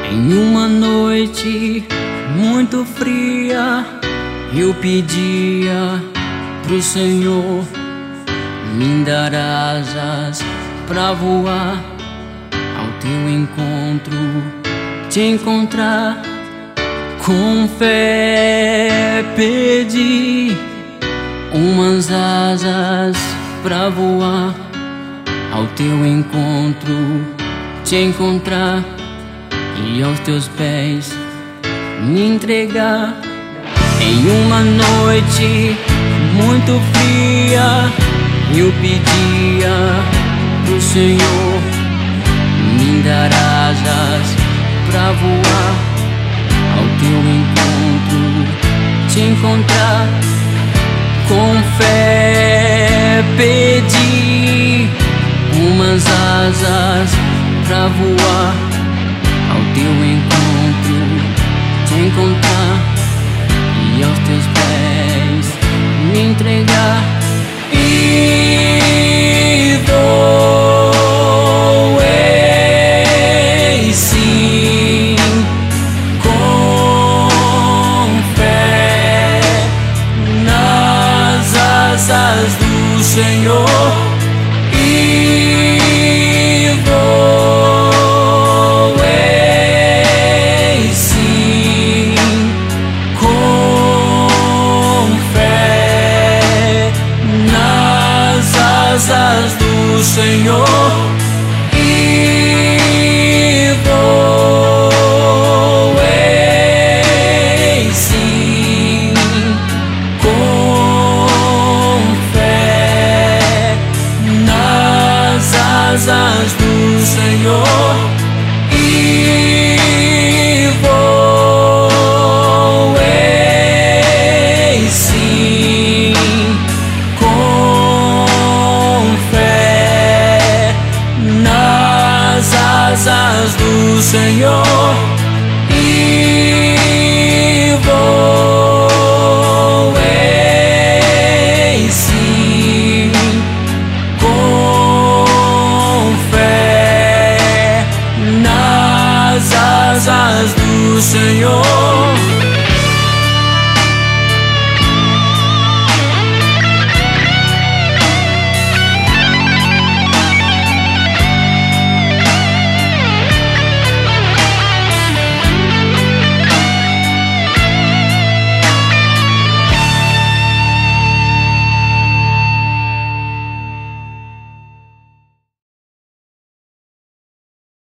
Em uma noite muito fria, eu pedia pro Senhor me dar asas pra voar ao teu encontro, te encontrar. Com fé pedi umas asas pra voar ao teu encontro, te encontrar e aos teus pés me entregar. Em uma noite muito fria, eu pedia pro Senhor me dar asas pra voar ao teu encontro, te encontrar. Com fé pedi umas asas pra voar ao teu encontro, te encontrar e aos teus pés me entregar. E voei sim, com fé nas asas do Senhor. Asas do Senhor, e voei sim, com fé nas asas do Senhor, e voei sim, asas do Senhor, e voei sim, com fé nas asas do Senhor.